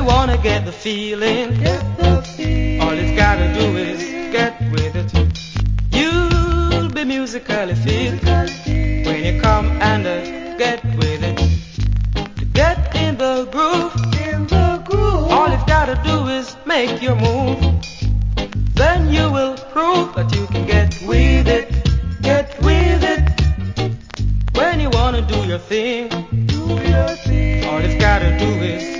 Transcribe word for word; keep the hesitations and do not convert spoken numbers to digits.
wanna get the feeling, Get the feeling. all it's gotta do is get with it. You'll be musically fit when you come and uh, get with it. To get in the groove, In the groove. all you've gotta do is make your move. Then you will prove that you can get with it, get with it. When you wanna do your thing, Do your thing. all you've gotta do is